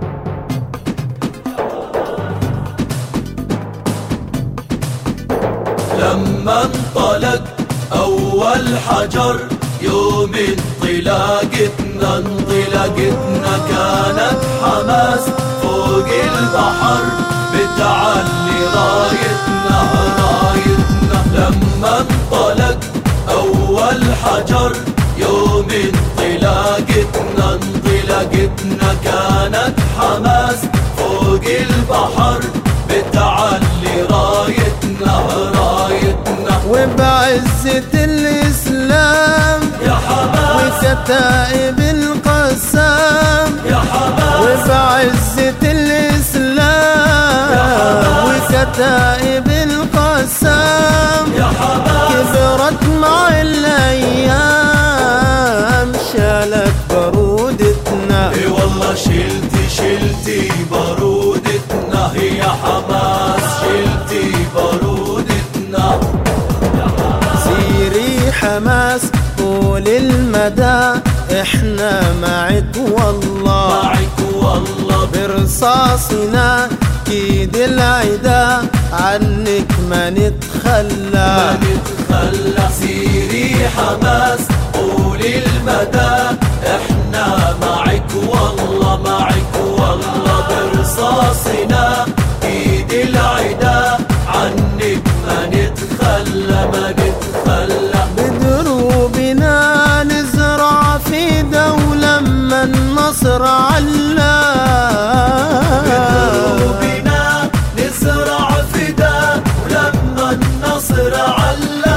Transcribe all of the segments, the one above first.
لما انطلق أول حجر يوم انطلاقتنا كانت حماس فوق البحر بتعلي رايتنا. لما انطلق أول حجر يوم انطلاقتنا كانت حماس فوق البحر بتعلي رايتنا. وبعزة الإسلام يا حماس وكتائب القسام يا حماس وبعزة الإسلام وكتائب القسام يا حماس كبرت مع الأيام شالت برودتنا. اي والله شلتي برودتنا يا حماس شلتي برودتنا. سيري حماس طول المدى احنا معك والله برصاصنا كيد العدا عنك ما نتخلى. سيري حماس طول المدى احنا معك والله برصاصنا كيد العدا عنك ما نتخلى. بدروبنا نزرع في دولة ما النصر علا. بدروبنا نزرع في دولة ما النصر علا.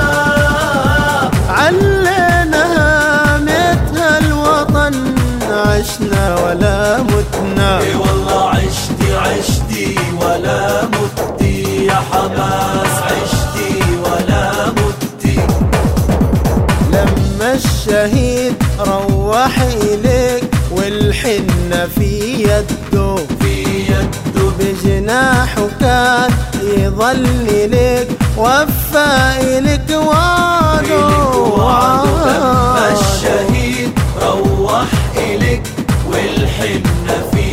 علينا متها الوطن عشنا ولا متنا. اي والله عشتي ولا متي يا حماس عشتي ولا متي. لما الشهيد روح إليك والحنة في يده بجناحه كان يظل لك وفى إلك وعده. لما الشهيد روح إلك والحنة في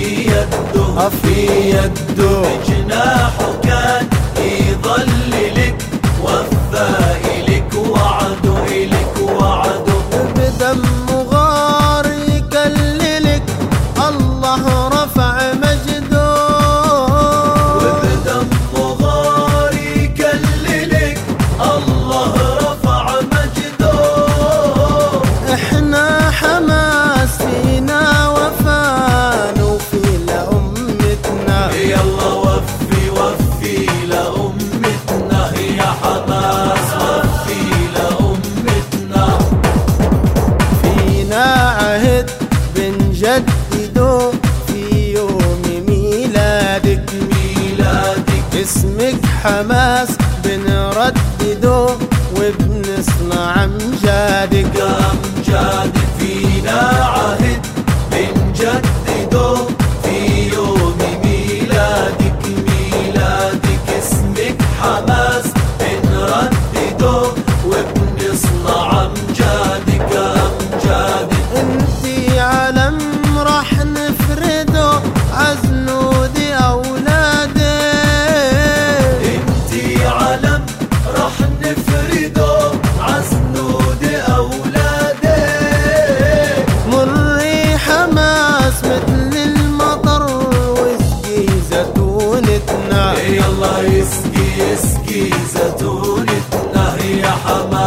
يده بجناحه كان يظل لك وفى إلك وعده بدمه غار يكللك الله رفع مجده. وبدمه غار يكللك الله رفع مجده. احنا حماس فينا وفان وفي لأمتنا. يلا وفي لأمتنا يا حماس وفي لأمتنا. فينا عهد بنجدده في يوم ميلادك اسمك حماس بنردده وبنصنع أمجادك. فينا عهد بنجدده في يوم ميلادك اسمك حماس بنردده وبنصنع أمجادك. انتي علم راح نفرده عزنود أولادك. انتي علم راح نفرده عزنود أولادك. مري حماس مثل المطر واسقي زيتونتنا. يلا يسقي زيتونتنا يا حماس